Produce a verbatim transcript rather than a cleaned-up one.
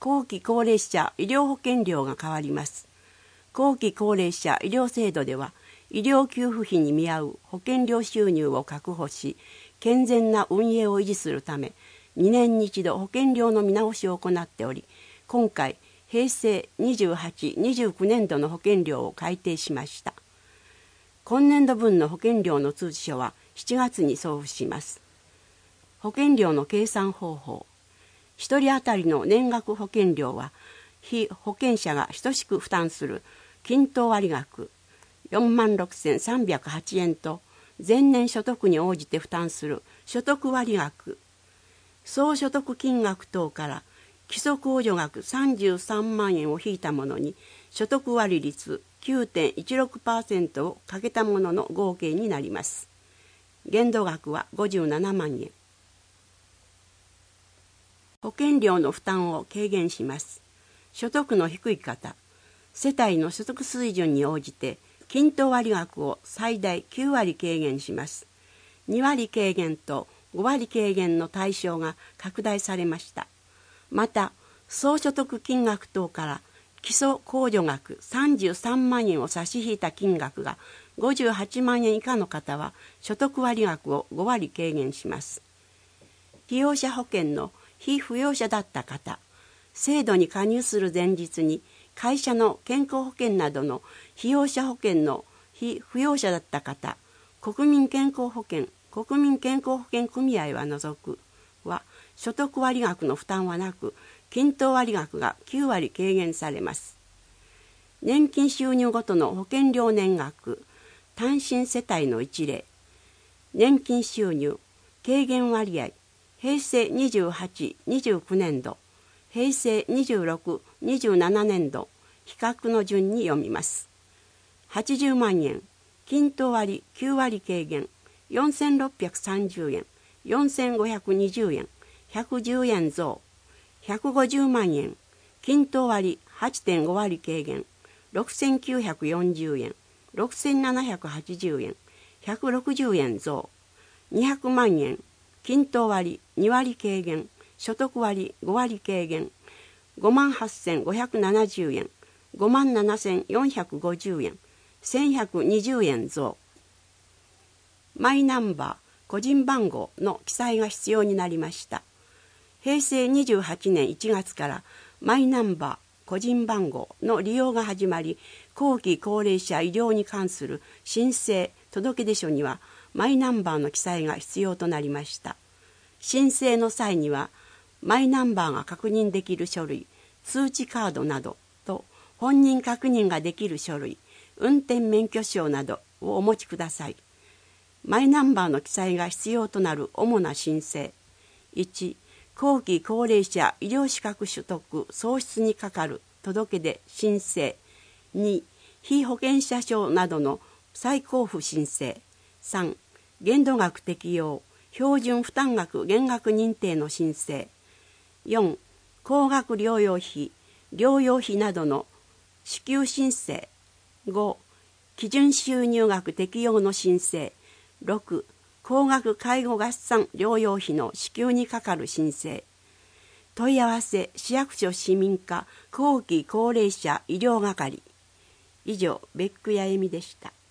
後期高齢者医療保険料が変わります。後期高齢者医療制度では、医療給付費に見合う保険料収入を確保し、健全な運営を維持するため、にねんに一度保険料の見直しを行っており、今回、平成にじゅうはち、にじゅうきゅうねん度の保険料を改定しました。今年度分の保険料の通知書はしちがつに送付します。保険料の計算方法。ひとり当たりの年額保険料は、被保険者が等しく負担する均等割額よんまんろくせんさんびゃくはちえんと、前年所得に応じて負担する所得割額、総所得金額等から基礎控除額さんじゅうさんまんえんを引いたものに、所得割率 きゅうてんいちろくパーセント をかけたものの合計になります。限度額はごじゅうななまんえん。保険料の負担を軽減します。所得の低い方、世帯の所得水準に応じて、均等割額を最大きゅうわり軽減します。にわり軽減とごわり軽減の対象が拡大されました。また、総所得金額等から基礎控除額さんじゅうさんまんえんを差し引いた金額がごじゅうはちまんえん以下の方は所得割額をごわり軽減します。被用者保険の被扶養者だった方、制度に加入する前日に会社の健康保険などの被用者保険の被扶養者だった方、国民健康保険、国民健康保険組合は除くは、所得割額の負担はなく、均等割額がきゅうわり軽減されます。年金収入ごとの保険料年額、単身世帯の一例、年金収入、軽減割合、平成にじゅうはち、にじゅうきゅうねん度、平成にじゅうろく、にじゅうななねん度、比較の順に読みます。はちじゅうまんえん、均等割きゅうわり軽減、よんせんろっぴゃくさんじゅうえん、よんせんごひゃくにじゅうえん、ひゃくじゅうえん増。ひゃくごじゅうまんえん、均等割 はちてんごわり軽減、ろくせんきゅうひゃくよんじゅうえん、ろくせんななひゃくはちじゅうえん、ひゃくろくじゅうえん増。にひゃくまんえん、均等割にわり軽減、所得割ごわり軽減、ごまんはっせんごひゃくななじゅうえん、ごまんななせんよんひゃくごじゅうえん、せんひゃくにじゅうえん増。マイナンバー、個人番号の記載が必要になりました。平成にじゅうはちねんいちがつからマイナンバー、個人番号の利用が始まり、後期高齢者医療に関する申請、届出書にはマイナンバーの記載が必要となりました。申請の際には、マイナンバーが確認できる書類、通知カードなどと本人確認ができる書類、運転免許証などをお持ちください。マイナンバーの記載が必要となる主な申請。いち、後期高齢者医療資格取得創出にかかる届出申請。に、被保険者証などの再交付申請。さん、限度額適用、標準負担額減額認定の申請。よん、高額療養費、療養費などの支給申請。ご、基準収入額適用の申請。ろく、高額介護合算療養費の支給にかかる申請。問い合わせ市役所市民課後期高齢者医療係。以上、別府八重美でした。